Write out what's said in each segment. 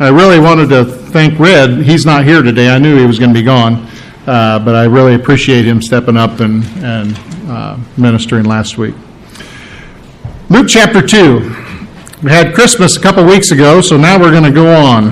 I really wanted to thank Red. He's not here today. I knew he was going to be gone, but I really appreciate him stepping up and ministering last week. Luke chapter 2. We had Christmas a couple weeks ago, so now we're going to go on.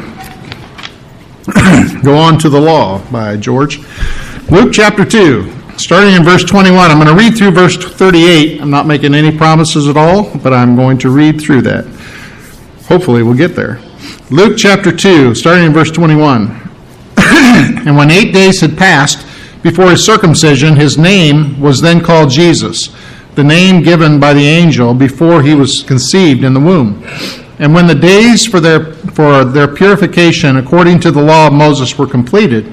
Go on to the law by George. Luke chapter 2, starting in verse 21. I'm going to read through verse 38. I'm not making any promises at all, but I'm going to read through that. Hopefully we'll get there. Luke chapter 2, starting in verse 21. And when 8 days had passed before his circumcision, his name was then called Jesus, the name given by the angel before he was conceived in the womb. And when the days for their purification according to the law of Moses were completed,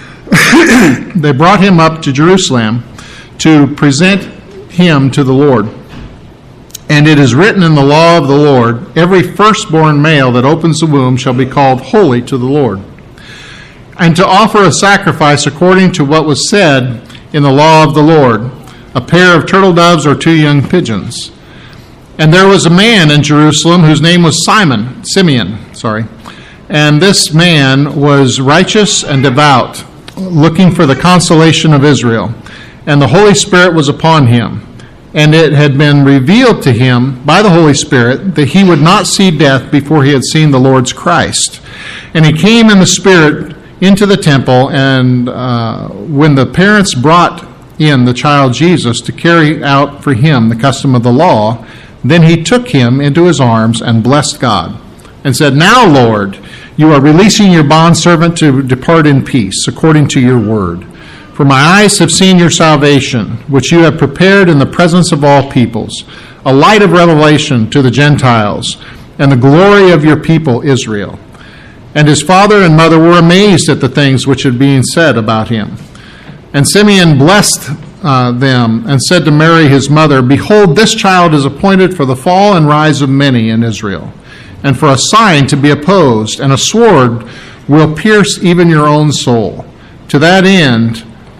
they brought him up to Jerusalem to present him to the Lord. And it is written in the law of the Lord, every firstborn male that opens the womb shall be called holy to the Lord. And to offer a sacrifice according to what was said in the law of the Lord, a pair of turtle doves or 2 young pigeons. And there was a man in Jerusalem whose name was Simeon. And this man was righteous and devout, looking for the consolation of Israel. And the Holy Spirit was upon him. And it had been revealed to him by the Holy Spirit that he would not see death before he had seen the Lord's Christ. And he came in the Spirit into the temple, and when the parents brought in the child Jesus to carry out for him the custom of the law, then he took him into his arms and blessed God, and said, Now, Lord, you are releasing your bondservant to depart in peace, according to your word. For my eyes have seen your salvation, which you have prepared in the presence of all peoples, a light of revelation to the Gentiles, and the glory of your people Israel. And his father and mother were amazed at the things which had been said about him. And Simeon blessed them and said to Mary his mother, Behold, this child is appointed for the fall and rise of many in Israel, and for a sign to be opposed, and a sword will pierce even your own soul, to the end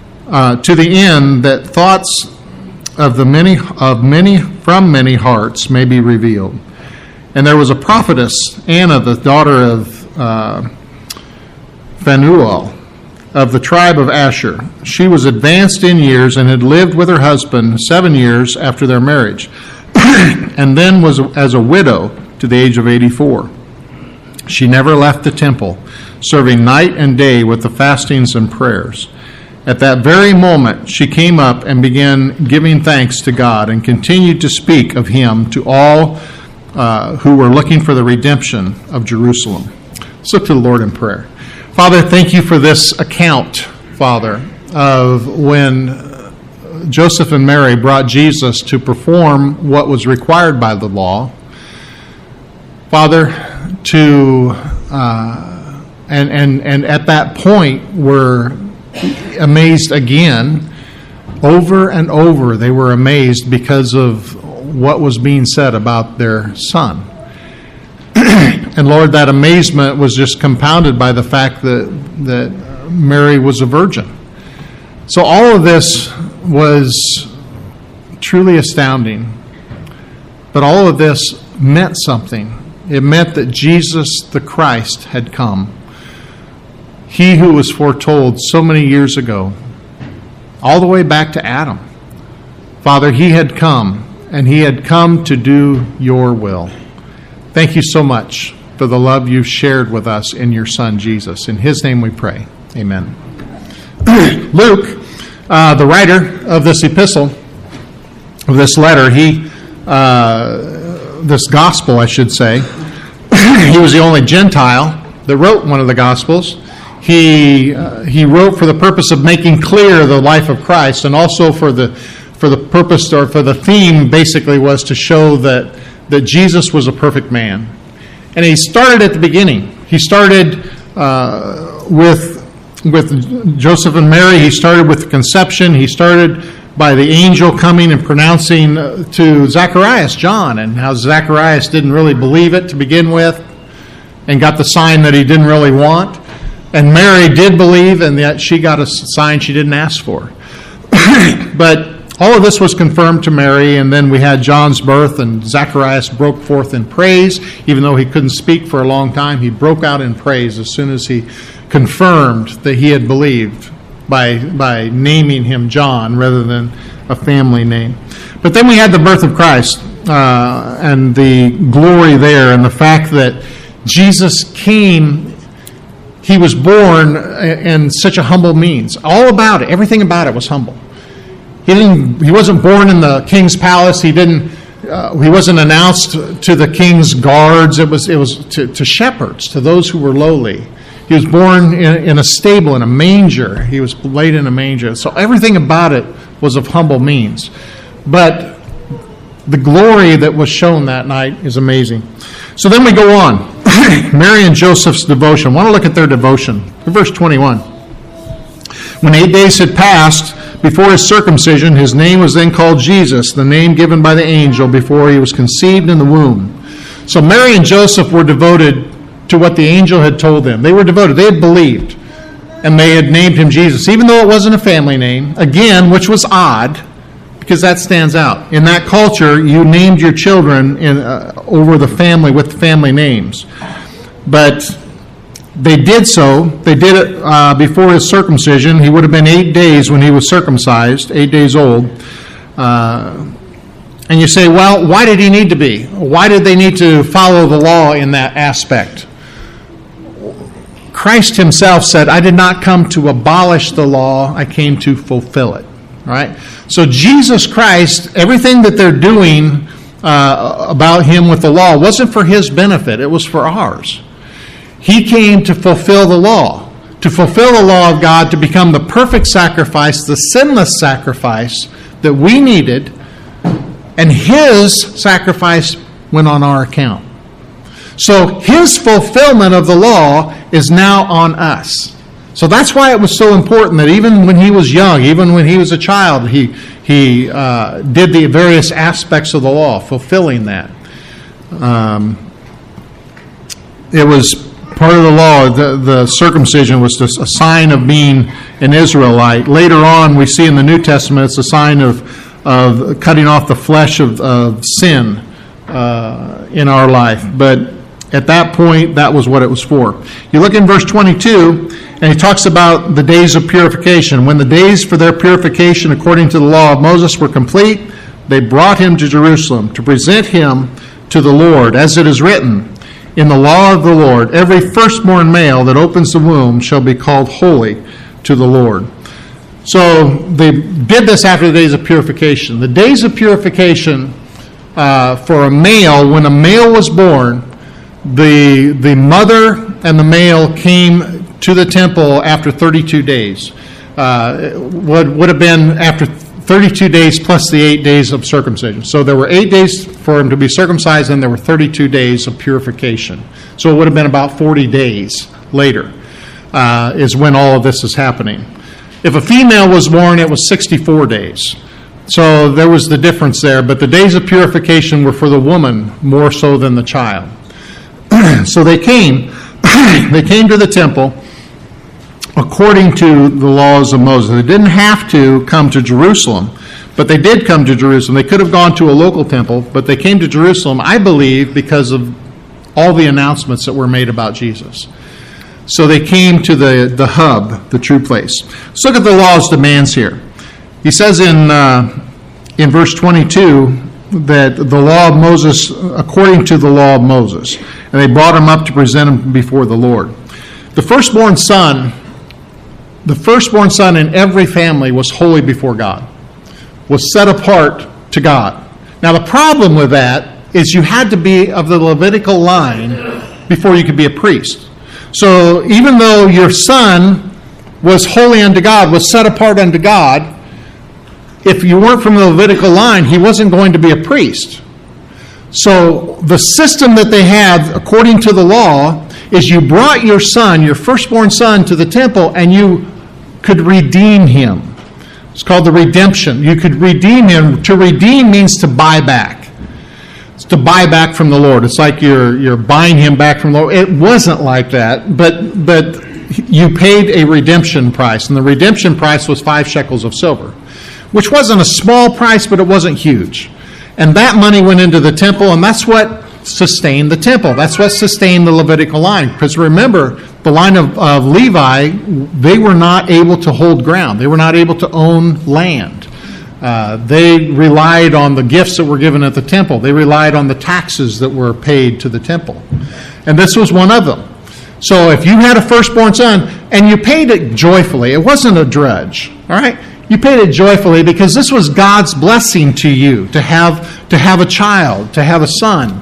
that thoughts of many from many hearts may be revealed. And there was a prophetess, Anna, the daughter of Phanuel, of the tribe of Asher. She was advanced in years and had lived with her husband 7 years after their marriage, and then was as a widow to the age of 84. She never left the temple, serving night and day with the fastings and prayers. At that very moment she came up and began giving thanks to God, and continued to speak of him to all who were looking for the redemption of Jerusalem. Let's look to the Lord in prayer. Father, thank you for this account, Father, of when Joseph and Mary brought Jesus to perform what was required by the law. Father, and at that point were amazed again. Over and over they were amazed because of what was being said about their son. And Lord, that amazement was just compounded by the fact that Mary was a virgin. So all of this was truly astounding. But all of this meant something. It meant that Jesus the Christ had come. He who was foretold so many years ago, all the way back to Adam. Father, he had come, and he had come to do your will. Thank you so much for the love you've shared with us in your Son, Jesus. In his name we pray. Amen. Luke, the writer of this epistle, of this letter, this gospel, I should say, he was the only Gentile that wrote one of the Gospels. He wrote for the purpose of making clear the life of Christ, and also for the purpose, or for the theme, basically, was to show that Jesus was a perfect man. And he started at the beginning. He started with Joseph and Mary. He started with the conception. He started by the angel coming and pronouncing to Zacharias, John, and how Zacharias didn't really believe it to begin with and got the sign that he didn't really want. And Mary did believe, and yet she got a sign she didn't ask for. But All of this was confirmed to Mary, and then we had John's birth, and Zacharias broke forth in praise. Even though he couldn't speak for a long time, he broke out in praise as soon as he confirmed that he had believed by naming him John rather than a family name. But then we had the birth of Christ and the glory there, and the fact that Jesus came. He was born in such a humble means. All about it, everything about it was humble. He wasn't born in the king's palace. He wasn't announced to the king's guards. It was to shepherds, to those who were lowly. He was born in a stable, in a manger. He was laid in a manger. So everything about it was of humble means. But the glory that was shown that night is amazing. So then we go on. Mary and Joseph's devotion. I want to look at their devotion. Verse 21. When 8 days had passed before his circumcision, his name was then called Jesus, the name given by the angel before he was conceived in the womb. So Mary and Joseph were devoted to what the angel had told them. They were devoted. They had believed. And they had named him Jesus, even though it wasn't a family name, again, which was odd, because that stands out. In that culture, you named your children over the family with family names. But they did so. They did it before his circumcision. He would have been 8 days when he was circumcised, 8 days old. And you say, well, why did he need to be? Why did they need to follow the law in that aspect? Christ himself said, I did not come to abolish the law. I came to fulfill it. All right? So Jesus Christ, everything that they're doing about him with the law wasn't for his benefit. It was for ours. He came to fulfill the law of God, to become the perfect sacrifice, the sinless sacrifice that we needed, and his sacrifice went on our account. So his fulfillment of the law is now on us. So that's why it was so important that even when he was young, even when he was a child, he did the various aspects of the law, fulfilling that. It was part of the law. The circumcision was just a sign of being an Israelite. Later on, we see in the New Testament, it's a sign of cutting off the flesh of sin in our life. But at that point, that was what it was for. You look in verse 22, and he talks about the days of purification. When the days for their purification according to the law of Moses were complete, they brought him to Jerusalem to present him to the Lord, as it is written, in the law of the Lord, every firstborn male that opens the womb shall be called holy to the Lord. So they did this after the days of purification. The days of purification for a male, when a male was born, the mother and the male came to the temple after 32 days. Would have been after 32 days plus the 8 days of circumcision. So there were 8 days for him to be circumcised, and there were 32 days of purification. So it would have been about 40 days later is when all of this is happening. If a female was born, it was 64 days. So there was the difference there, but the days of purification were for the woman more so than the child. So they came to the temple according to the laws of Moses. They didn't have to come to Jerusalem, but they did come to Jerusalem. They could have gone to a local temple, but they came to Jerusalem, I believe, because of all the announcements that were made about Jesus. So they came to the hub, the true place. Let's look at the law's demands here. He says in verse 22 that the law of Moses, according to the law of Moses, and they brought him up to present him before the Lord. The firstborn son in every family was holy before God, was set apart to God. Now the problem with that is you had to be of the Levitical line before you could be a priest. So even though your son was holy unto God, was set apart unto God, if you weren't from the Levitical line, he wasn't going to be a priest. So the system that they had, according to the law, is you brought your son, your firstborn son, to the temple, and you could redeem him. It's called the redemption. You could redeem him. To redeem means to buy back. It's to buy back from the Lord. It's like you're buying him back from the Lord. It wasn't like that, but you paid a redemption price, and the redemption price was 5 shekels of silver. which wasn't a small price, but it wasn't huge. And that money went into the temple, and that's what sustained the temple. That's what sustained the Levitical line. Because remember, the line of Levi, they were not able to hold ground. They were not able to own land. They relied on the gifts that were given at the temple. They relied on the taxes that were paid to the temple. And this was one of them. So if you had a firstborn son and you paid it joyfully, it wasn't a drudge, all right? You paid it joyfully because this was God's blessing to you to have a child, to have a son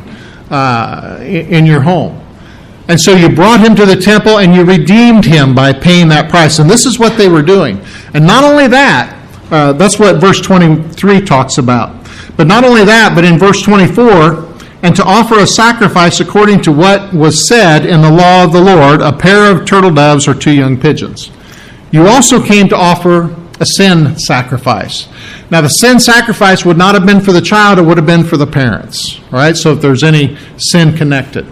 in your home. And so you brought him to the temple and you redeemed him by paying that price. And this is what they were doing. And not only that, that's what verse 23 talks about. But not only that, but in verse 24, and to offer a sacrifice according to what was said in the law of the Lord, a pair of turtle doves or 2 young pigeons. You also came to offer a sin sacrifice. Now, the sin sacrifice would not have been for the child, it would have been for the parents. All right, so if there's any sin connected.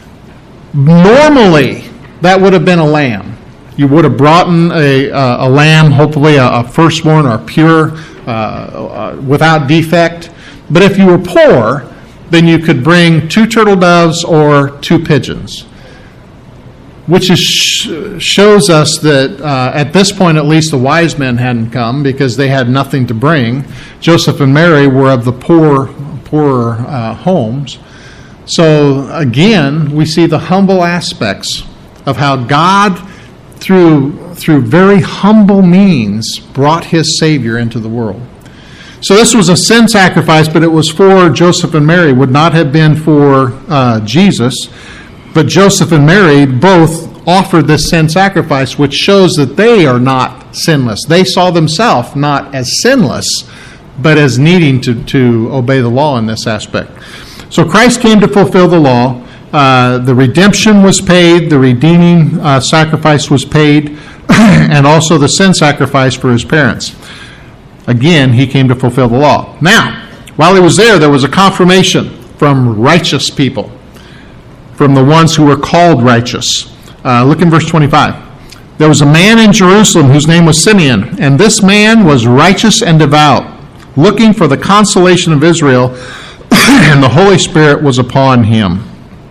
Normally, that would have been a lamb. You would have brought in a lamb, hopefully a firstborn or pure, without defect. But if you were poor, then you could bring 2 turtle doves or 2 pigeons. Which shows us that at this point, at least, the wise men hadn't come because they had nothing to bring. Joseph and Mary were of the poorer homes. So again, we see the humble aspects of how God, through very humble means, brought his Savior into the world. So this was a sin sacrifice, but it was for Joseph and Mary. It would not have been for Jesus. But Joseph and Mary both offered this sin sacrifice, which shows that they are not sinless. They saw themselves not as sinless, but as needing to obey the law in this aspect. So Christ came to fulfill the law. The redemption was paid. The redeeming sacrifice was paid. And also the sin sacrifice for his parents. Again, he came to fulfill the law. Now, while he was there was a confirmation from righteous people, from the ones who were called righteous. Look in verse 25. There was a man in Jerusalem whose name was Simeon, and this man was righteous and devout, looking for the consolation of Israel, and the Holy Spirit was upon him.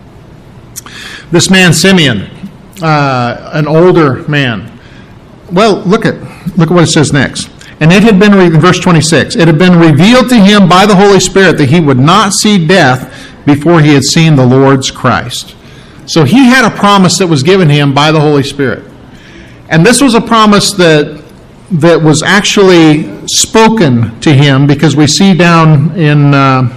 This man Simeon, an older man. Well, look at what it says next. And it had been, in verse 26, it had been revealed to him by the Holy Spirit that he would not see death before he had seen the Lord's Christ. So he had a promise that was given him by the Holy Spirit. And this was a promise that was actually spoken to him, because we see down in,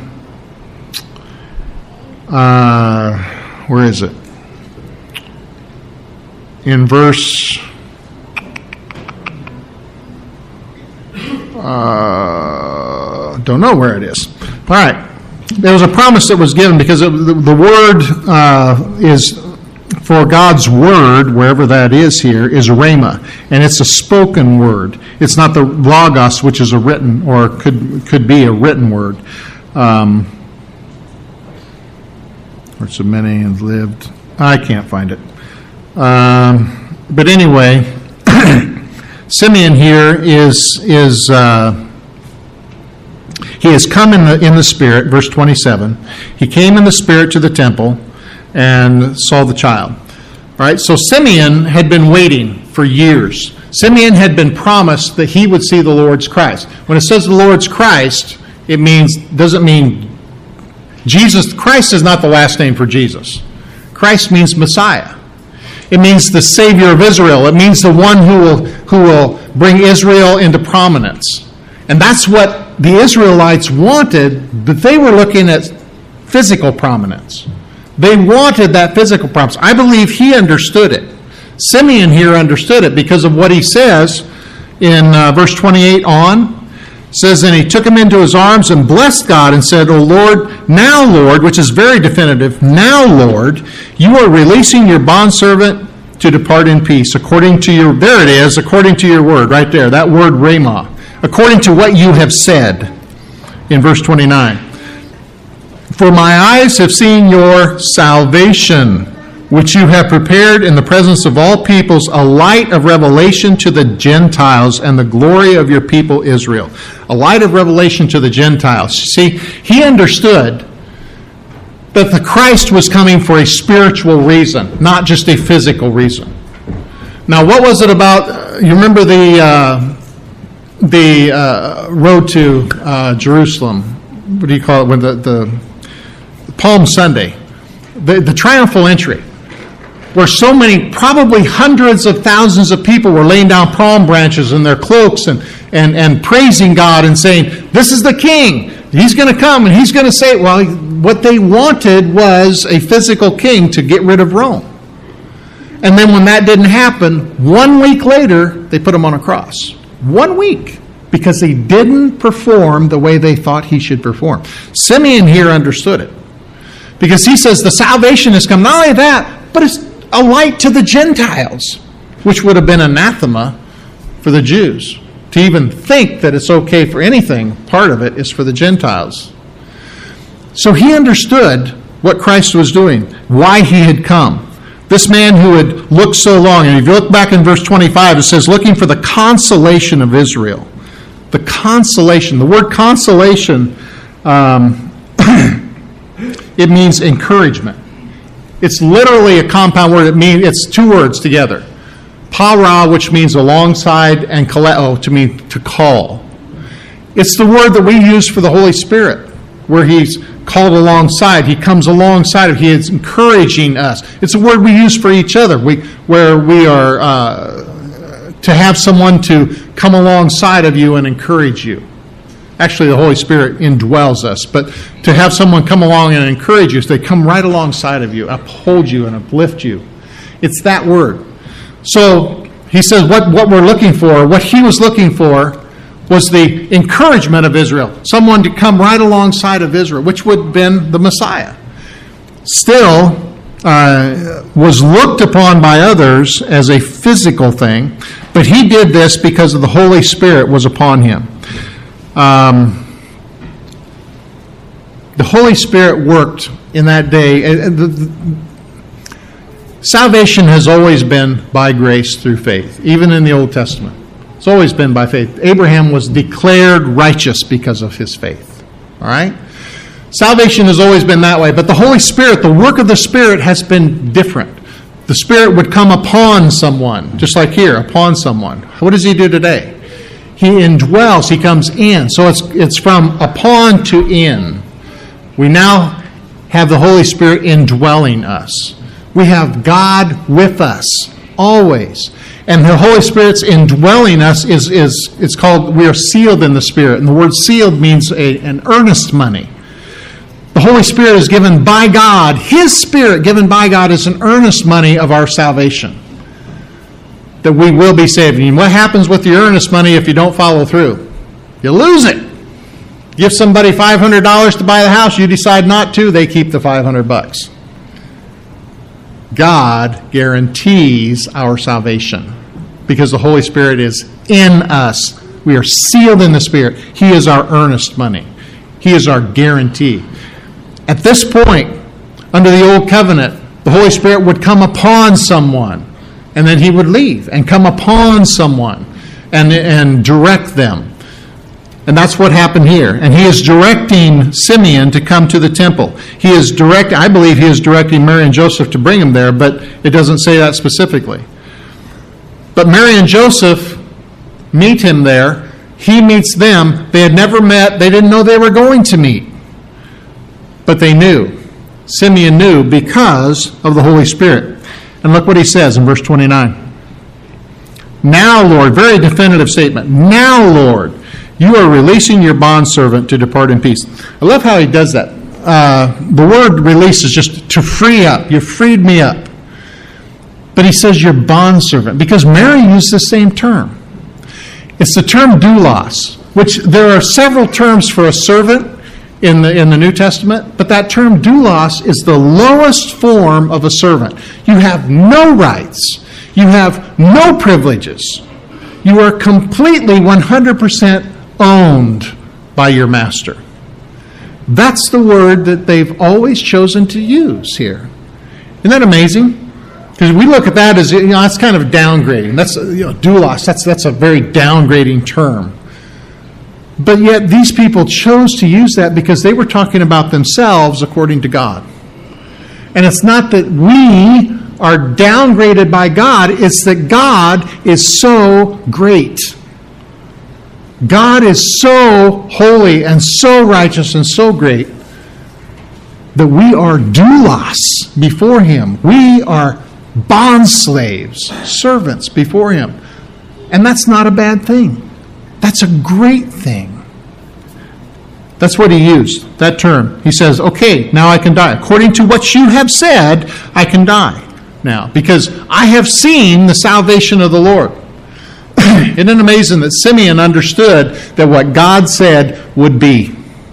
where is it? In verse... don't know where it is. All right. There was a promise that was given, because the word is, for God's word, wherever that is here, is rhema. And it's a spoken word. It's not the logos, which is a written, or could be a written word. Or so many have lived. I can't find it. But anyway, Simeon here is he has come in the Spirit, verse 27. He came in the Spirit to the temple and saw the child. All right, so Simeon had been waiting for years. Simeon had been promised that he would see the Lord's Christ. When it says the Lord's Christ, doesn't mean Jesus. Christ is not the last name for Jesus. Christ means Messiah. It means the Savior of Israel. It means the one who will bring Israel into prominence. And that's what the Israelites wanted, but they were looking at physical prominence. They wanted that physical prominence. I believe he understood it. Simeon here understood it because of what he says in verse 28 on. It says, and he took him into his arms and blessed God and said, O Lord, now Lord, which is very definitive, now Lord, you are releasing your bondservant to depart in peace according to your, there it is, according to your word, right there, that word rhema, according to what you have said in verse 29. For my eyes have seen your salvation, which you have prepared in the presence of all peoples, a light of revelation to the Gentiles and the glory of your people Israel. A light of revelation to the Gentiles. See, he understood that the Christ was coming for a spiritual reason, not just a physical reason. Now, what was it about? You remember the road to Jerusalem? What do you call it? When the Palm Sunday, the triumphal entry, where so many, probably hundreds of thousands of people were laying down palm branches in their cloaks and praising God and saying, "This is the King. He's going to come and he's going to say," well, what they wanted was a physical king to get rid of Rome. And then when that didn't happen, 1 week later, they put him on a cross. 1 week. Because he didn't perform the way they thought he should perform. Simeon here understood it. Because he says the salvation has come. Not only that, but it's a light to the Gentiles, which would have been anathema for the Jews. To even think that it's okay for anything, part of it is for the Gentiles. So he understood what Christ was doing, why he had come. This man who had looked so long, and if you look back in verse 25, it says, looking for the consolation of Israel. The consolation. The word consolation, it means encouragement. It's literally a compound word. It's two words together. Para, which means alongside, and kaleo, to mean to call. It's the word that we use for the Holy Spirit, where he's called alongside. He comes alongside. He is encouraging us. It's a word we use for each other, where we are to have someone to come alongside of you and encourage you. Actually, the Holy Spirit indwells us, but to have someone come along and encourage you, so they come right alongside of you, uphold you and uplift you. It's that word. So he says what we're looking for, what he was looking for, was the encouragement of Israel. Someone to come right alongside of Israel, which would have been the Messiah. Still, was looked upon by others as a physical thing, but he did this because of the Holy Spirit was upon him. The Holy Spirit worked in that day. Salvation has always been by grace through faith, even in the Old Testament. It's always been by faith. Abraham was declared righteous because of his faith. All right? Salvation has always been that way, but the Holy Spirit, the work of the Spirit has been different. The Spirit would come upon someone, just like here, upon someone. What does he do today? He indwells, he comes in. So it's from upon to in. We now have the Holy Spirit indwelling us. We have God with us, always. And the Holy Spirit's indwelling us it's called, we are sealed in the Spirit. And the word sealed means an earnest money. The Holy Spirit is given by God. His Spirit given by God is an earnest money of our salvation. That we will be saved. And what happens with your earnest money if you don't follow through? You lose it. Give somebody $500 to buy the house, you decide not to, they keep the $500. God guarantees our salvation because the Holy Spirit is in us. We are sealed in the Spirit. He is our earnest money. He is our guarantee. At this point, under the Old Covenant, the Holy Spirit would come upon someone, and then he would leave and come upon someone and direct them. And that's what happened here. And he is directing Simeon to come to the temple. I believe he is directing Mary and Joseph to bring him there, but it doesn't say that specifically. But Mary and Joseph meet him there. He meets them. They had never met. They didn't know they were going to meet. But they knew. Simeon knew because of the Holy Spirit. And look what he says in verse 29. Now, Lord, very definitive statement. Now, Lord, you are releasing your bondservant to depart in peace. I love how he does that. The word release is just to free up. You freed me up. But he says your bondservant, because Mary used the same term. It's the term doulos, which there are several terms for a servant in the New Testament, but that term doulos is the lowest form of a servant. You have no rights. You have no privileges. You are completely 100% owned by your master. That's the word that they've always chosen to use here. Isn't that amazing? Because we look at that as, that's kind of downgrading. That's, doulos, that's a very downgrading term. But yet these people chose to use that because they were talking about themselves according to God. And it's not that we are downgraded by God, it's that God is so great. God is so holy and so righteous and so great that we are doulos before Him. We are bond slaves, servants before Him. And that's not a bad thing. That's a great thing. That's what he used, that term. He says, okay, now I can die. According to what you have said, I can die now, because I have seen the salvation of the Lord. Isn't it amazing that Simeon understood that what God said would be?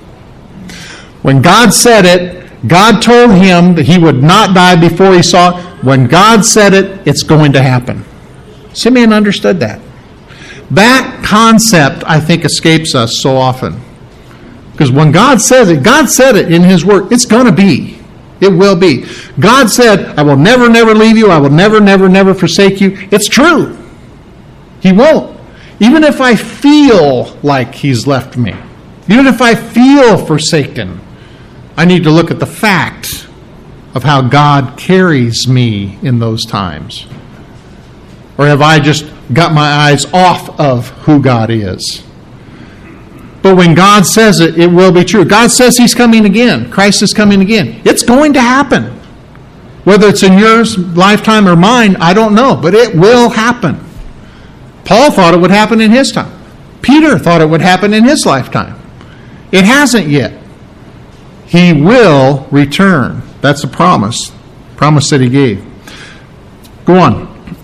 When God said it, God told him that he would not die before he saw it. When God said it, it's going to happen. Simeon understood that. That concept, I think, escapes us so often. Because when God says it, God said it in His Word. It's going to be. It will be. God said, I will never, never leave you. I will never, never, never forsake you. It's true. He won't. Even if I feel like He's left me, even if I feel forsaken, I need to look at the fact of how God carries me in those times. Or have I just got my eyes off of who God is? But when God says it, it will be true. God says He's coming again. Christ is coming again. It's going to happen. Whether it's in your lifetime or mine, I don't know. But it will happen. Paul thought it would happen in his time. Peter thought it would happen in his lifetime. It hasn't yet. He will return. That's a promise. Promise that He gave. Go on.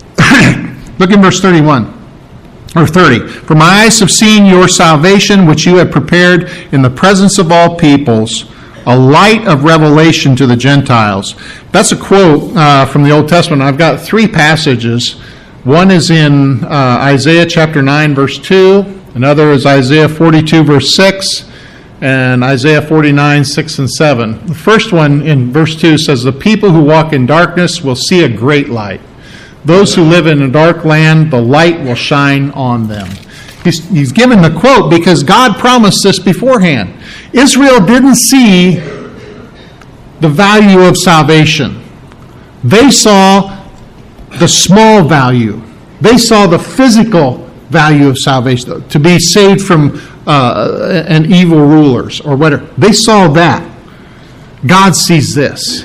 Look in verse 31. Or 30. For my eyes have seen your salvation, which you have prepared in the presence of all peoples, a light of revelation to the Gentiles. That's a quote from the Old Testament. I've got three passages. One is in Isaiah chapter 9, verse 2. Another is Isaiah 42, verse 6. And Isaiah 49, 6 and 7. The first one in verse 2 says, the people who walk in darkness will see a great light. Those who live in a dark land, the light will shine on them. He's given the quote because God promised this beforehand. Israel didn't see the value of salvation. They saw the small value. They saw the physical value of salvation, to be saved from an evil rulers or whatever. They saw that. God sees this.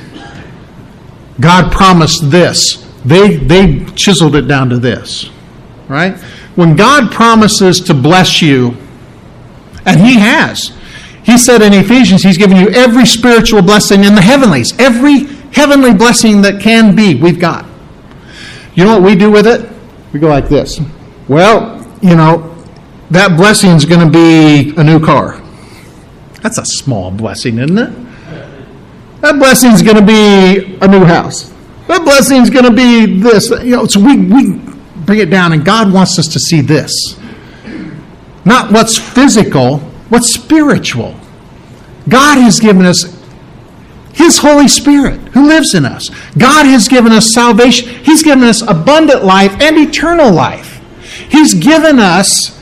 God promised this. They chiseled it down to this, right? When God promises to bless you, and He has, He said in Ephesians, He's given you every spiritual blessing in the heavenlies. Every heavenly blessing that can be, we've got. You know what we do with it? We go like this. Well, that blessing is going to be a new car. That's a small blessing, isn't it? That blessing is going to be a new house. That blessing is going to be this. So we bring it down, and God wants us to see this. Not what's physical, what's spiritual. God has given us His Holy Spirit who lives in us. God has given us salvation. He's given us abundant life and eternal life. He's given us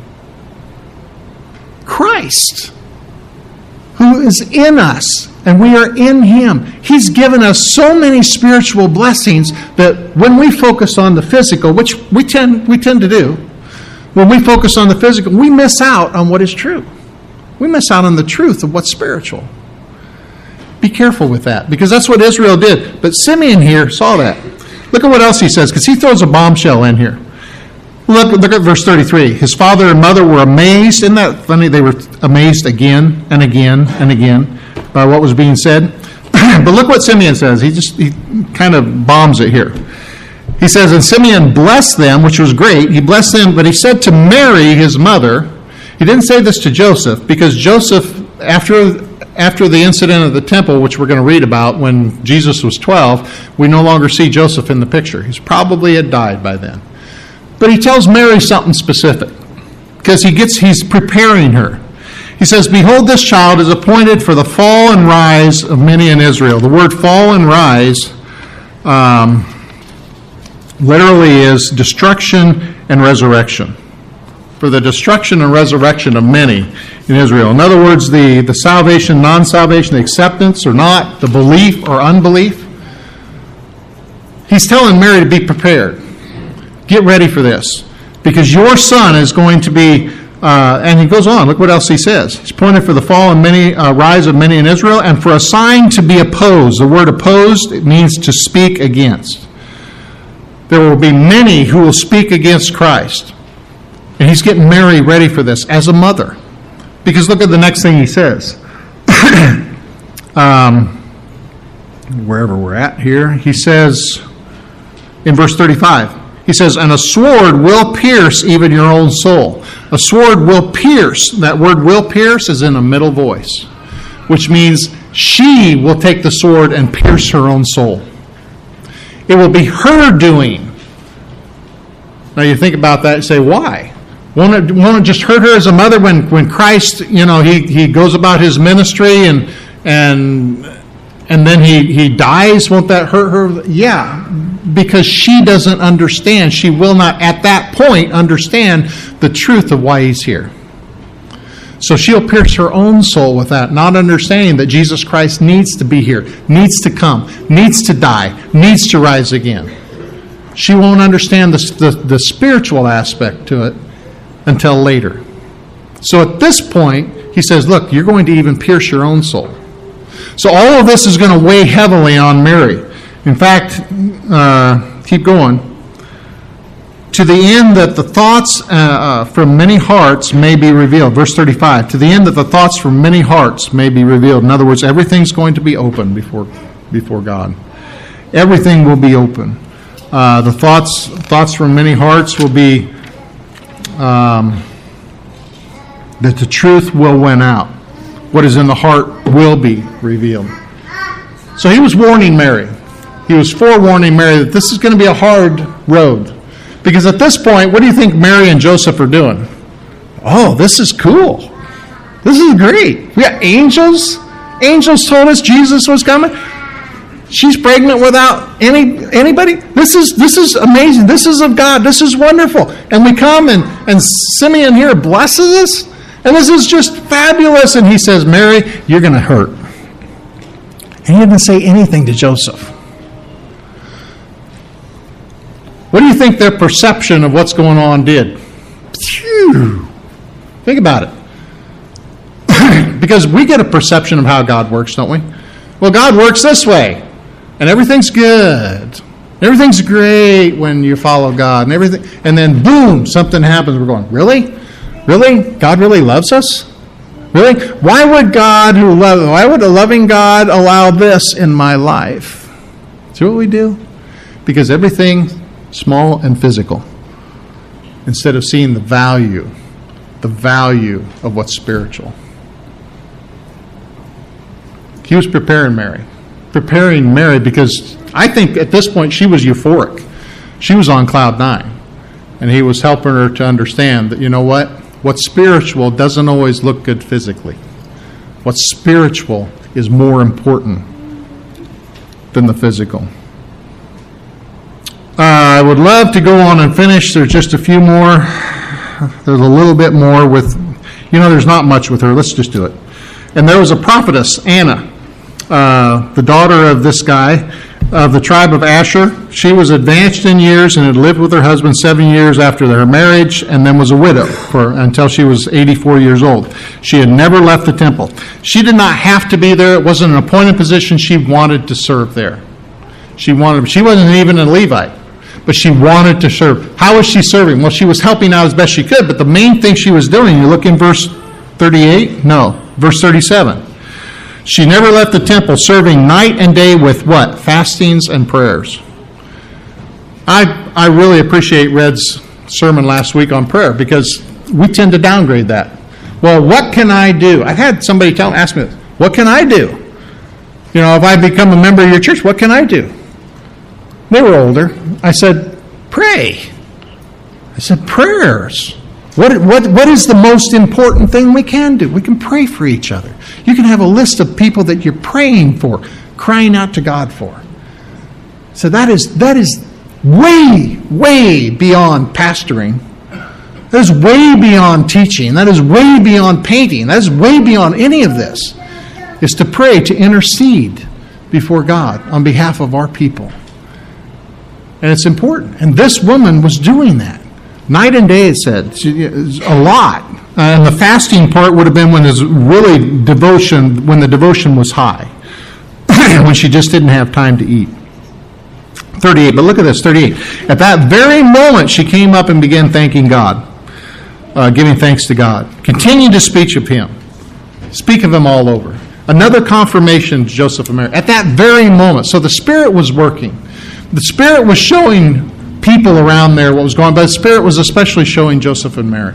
Christ, who is in us, and we are in Him. He's given us so many spiritual blessings that when we focus on the physical, which we tend to do, when we focus on the physical, we miss out on what is true. We miss out on the truth of what's spiritual. Be careful with that, because that's what Israel did. But Simeon here saw that. Look at what else he says, because he throws a bombshell in here. Look at verse 33. His father and mother were amazed. Isn't that funny? They were amazed again and again and again by what was being said. But look what Simeon says. He kind of bombs it here. He says, and Simeon blessed them, which was great. He blessed them, but he said to Mary, his mother, he didn't say this to Joseph, because Joseph, after the incident of the temple, which we're going to read about when Jesus was 12, we no longer see Joseph in the picture. He's probably had died by then. But he tells Mary something specific, because he's preparing her. He says, behold, this child is appointed for the fall and rise of many in Israel. The word fall and rise literally is destruction and resurrection. For the destruction and resurrection of many in Israel. In other words, the salvation, non-salvation, the acceptance or not, the belief or unbelief. He's telling Mary to be prepared. Get ready for this. Because your son is going to be, and he goes on, look what else he says. He's pointed for the fall and many rise of many in Israel, and for a sign to be opposed. The word opposed, it means to speak against. There will be many who will speak against Christ. And he's getting Mary ready for this as a mother. Because look at the next thing he says. Wherever we're at here, he says in verse 35, he says, and a sword will pierce even your own soul. A sword will pierce. That word will pierce is in a middle voice, which means she will take the sword and pierce her own soul. It will be her doing. Now you think about that and say, why? Won't it just hurt her as a mother when Christ, he goes about his ministry and then he dies? Won't that hurt her? Yeah, because she doesn't understand. She will not at that point understand the truth of why he's here. So she'll pierce her own soul with that, not understanding that Jesus Christ needs to be here, needs to come, needs to die, needs to rise again. She won't understand the spiritual aspect to it until later. So at this point, he says, look, you're going to even pierce your own soul. So all of this is going to weigh heavily on Mary. In fact, keep going. To the end that the thoughts from many hearts may be revealed. Verse 35. To the end that the thoughts from many hearts may be revealed. In other words, everything's going to be open before God. Everything will be open. The thoughts from many hearts will be that the truth will win out. What is in the heart will be revealed. So he was warning Mary. He was forewarning Mary that this is going to be a hard road. Because at this point, what do you think Mary and Joseph are doing? Oh, this is cool. This is great. We got angels. Angels told us Jesus was coming. She's pregnant without anybody. This is amazing. This is of God. This is wonderful. And we come and Simeon here blesses us. And this is just fabulous. And he says, Mary, you're going to hurt. And he didn't say anything to Joseph. What do you think their perception of what's going on did? Phew. Think about it. Because we get a perception of how God works, don't we? Well, God works this way. And everything's good. Everything's great when you follow God and everything. And then boom, something happens. We're going, really? Really? God really loves us? Really? Why would a loving God allow this in my life? See what we do? Because everything small and physical. Instead of seeing the value of what's spiritual. He was preparing Mary because I think at this point she was euphoric. She was on cloud 9. And he was helping her to understand that, you know what? What's spiritual doesn't always look good physically. What's spiritual is more important than the physical. I would love to go on and finish. There's just a few more. There's a little bit more with, there's not much with her. Let's just do it. And there was a prophetess, Anna, the daughter of this guy, of the tribe of Asher. She was advanced in years and had lived with her husband 7 years after their marriage, and then was a widow until she was 84 years old. She had never left the temple. She did not have to be there. It wasn't an appointed position. She wanted to serve there. She wasn't even a Levite, but she wanted to serve. How was she serving? Well, she was helping out as best she could, but the main thing she was doing, you look in verse 38? No, verse 37. She never left the temple, serving night and day with what? Fastings and prayers. I really appreciate Red's sermon last week on prayer because we tend to downgrade that. Well, what can I do? I had somebody ask me this. What can I do? If I become a member of your church, what can I do? They were older. I said, pray. I said, prayers. What is the most important thing we can do? We can pray for each other. You can have a list of people that you're praying for, crying out to God for. So that is way, way beyond pastoring. That is way beyond teaching. That is way beyond painting. That is way beyond any of this. Is to pray, to intercede before God on behalf of our people. And it's important. And this woman was doing that. Night and day, it said. A lot. And the fasting part would have been when there's really devotion, when the devotion was high. When she just didn't have time to eat. 38, but look at this, 38. At that very moment, she came up and began thanking God. Giving thanks to God. Continued to speak of him. Speak of him all over. Another confirmation, Joseph and Mary. At that very moment. So the Spirit was working. The Spirit was showing people around there what was going on, but the Spirit was especially showing Joseph and Mary.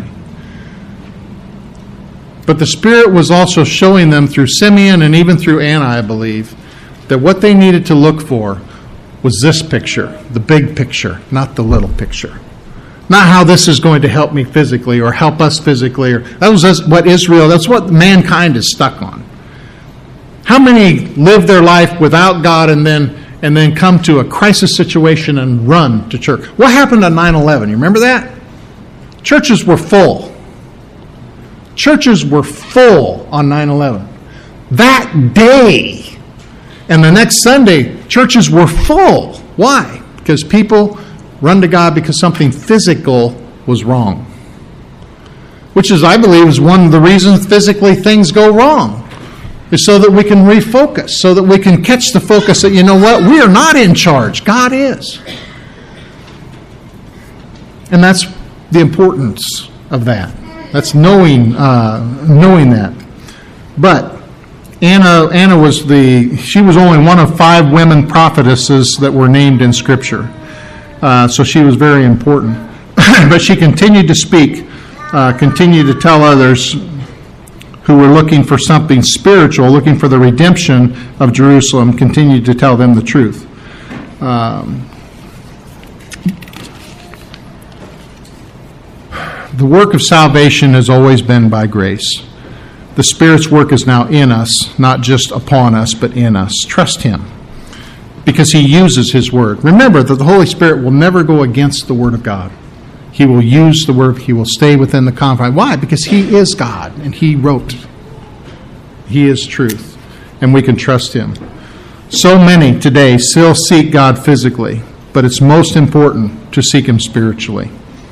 But the Spirit was also showing them through Simeon and even through Anna, I believe, that what they needed to look for was this picture, the big picture, not the little picture. Not how this is going to help me physically or help us physically. That was what Israel, that's what mankind is stuck on. How many live their life without God and then come to a crisis situation and run to church? What happened on 9/11? You remember that? Churches were full. Churches were full on 9/11. That day and the next Sunday, churches were full. Why? Because people run to God because something physical was wrong. Which is, I believe, is one of the reasons physically things go wrong. Is so that we can refocus, so that we can catch the focus that, you know what, we are not in charge. God is. And that's the importance of that. That's knowing that. But Anna was she was only one of 5 women prophetesses that were named in Scripture. So she was very important. But she continued to speak, continued to tell others who were looking for something spiritual, looking for the redemption of Jerusalem, continued to tell them the truth. The work of salvation has always been by grace. The Spirit's work is now in us, not just upon us, but in us. Trust Him, because He uses His Word. Remember that the Holy Spirit will never go against the Word of God. He will use the Word. He will stay within the confines. Why? Because He is God, and He wrote. He is truth, and we can trust Him. So many today still seek God physically, but it's most important to seek Him spiritually.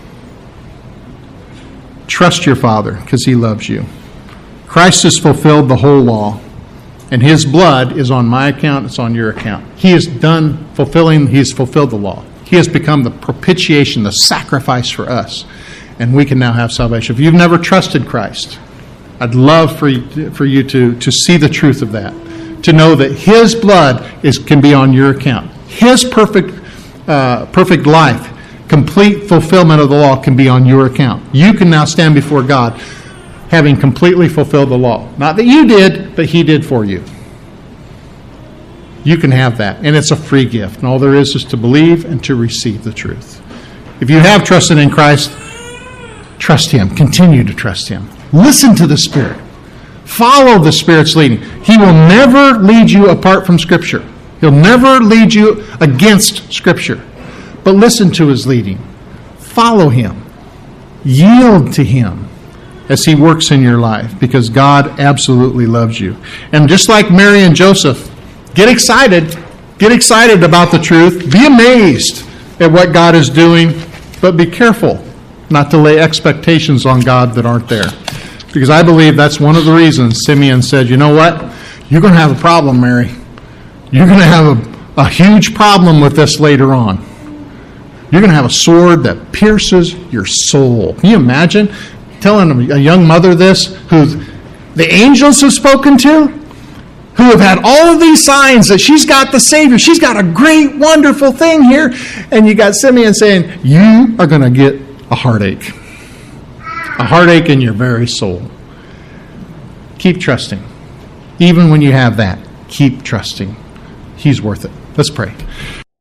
Trust your Father, because He loves you. Christ has fulfilled the whole law, and His blood is on my account, it's on your account. He has fulfilled the law. He has become the propitiation, the sacrifice for us, and we can now have salvation. If you've never trusted Christ, I'd love for you to see the truth of that, to know that His blood can be on your account. His perfect life, complete fulfillment of the law can be on your account. You can now stand before God having completely fulfilled the law. Not that you did, but He did for you. You can have that, and it's a free gift. And all there is to believe and to receive the truth. If you have trusted in Christ, trust Him. Continue to trust Him. Listen to the Spirit. Follow the Spirit's leading. He will never lead you apart from Scripture. He'll never lead you against Scripture. But listen to His leading. Follow Him. Yield to Him as He works in your life, because God absolutely loves you. And just like Mary and Joseph, get excited. Get excited about the truth. Be amazed at what God is doing, but be careful not to lay expectations on God that aren't there. Because I believe that's one of the reasons Simeon said, you know what? You're going to have a problem, Mary. You're going to have a huge problem with this later on. You're going to have a sword that pierces your soul. Can you imagine telling a young mother this, who the angels have spoken to, who have had all of these signs that she's got the Savior, she's got a great, wonderful thing here, and you got Simeon saying, you are going to get a heartache in your very soul. Keep trusting. Even when you have that, keep trusting. He's worth it. Let's pray.